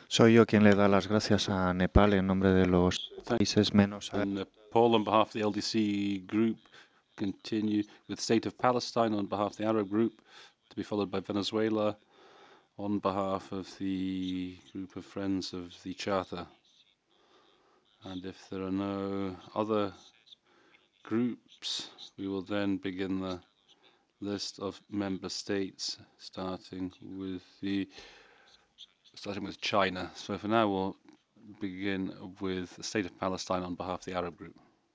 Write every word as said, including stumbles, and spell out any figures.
Soy yo quien le da las gracias a Nepal en nombre de los países menos. And Nepal on behalf of the L D C group, continue with State of Palestine on behalf of the Arab group, to be followed by Venezuela on behalf of the group of Friends of the Charter. And if there are no other groups, we will then begin the list of member states, starting with the starting with China. So for now, we'll begin with the State of Palestine on behalf of the Arab group.